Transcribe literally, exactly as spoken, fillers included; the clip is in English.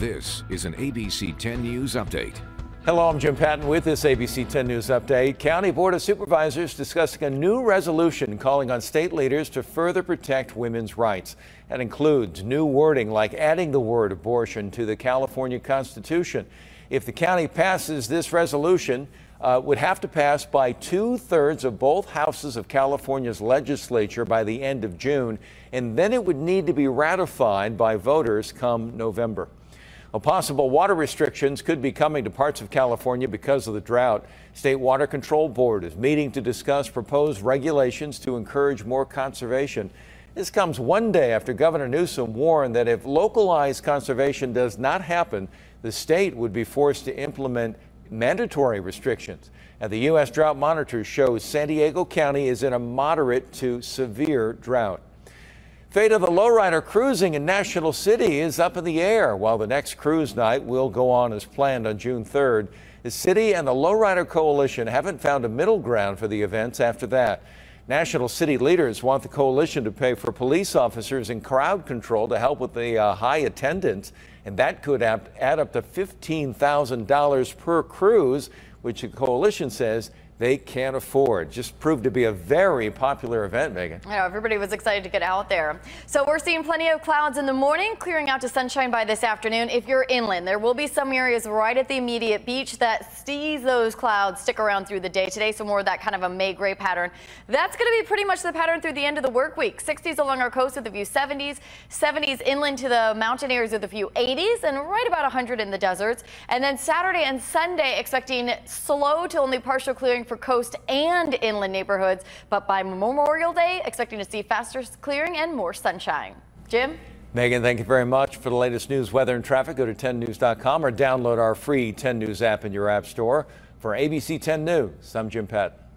This is an A B C ten News Update. Hello, I'm Jim Patton with this A B C ten News Update. County Board of Supervisors discussing a new resolution calling on state leaders to further protect women's rights. That includes new wording like adding the word abortion to the California Constitution. If the county passes this resolution, uh, would have to pass by two-thirds of both houses of California's legislature by the end of June, and then it would need to be ratified by voters come November. Well, possible water restrictions could be coming to parts of California because of the drought. State Water Control Board is meeting to discuss proposed regulations to encourage more conservation. This comes one day after Governor Newsom warned that if localized conservation does not happen, the state would be forced to implement mandatory restrictions. And the U S Drought Monitor shows San Diego County is in a moderate to severe drought. Fate of the lowrider cruising in National City is up in the air, while the next cruise night will go on as planned on June third. The city and the Lowrider Coalition haven't found a middle ground for the events after that. National City leaders want the coalition to pay for police officers and crowd control to help with the uh, high attendance, and that could add up to fifteen thousand dollars per cruise, which the coalition says they can't afford. Just proved to be a very popular event, Megan. I know, everybody was excited to get out there. So we're seeing plenty of clouds in the morning, clearing out to sunshine by this afternoon. If you're inland, there will be some areas right at the immediate beach that sees those clouds stick around through the day today. So more of that kind of a May gray pattern. That's going to be pretty much the pattern through the end of the work week. sixties along our coast with a few seventies, seventies inland to the mountain areas with a few eighties, and right about one hundred in the deserts. And then Saturday and Sunday expecting slow to only partial clearing for coast and inland neighborhoods, but by Memorial Day expecting to see faster clearing and more sunshine. Jim? Megan, thank you very much. For the latest news, weather, and traffic, go to ten news dot com or download our free ten News app in your app store. For A B C ten News, I'm Jim Patton.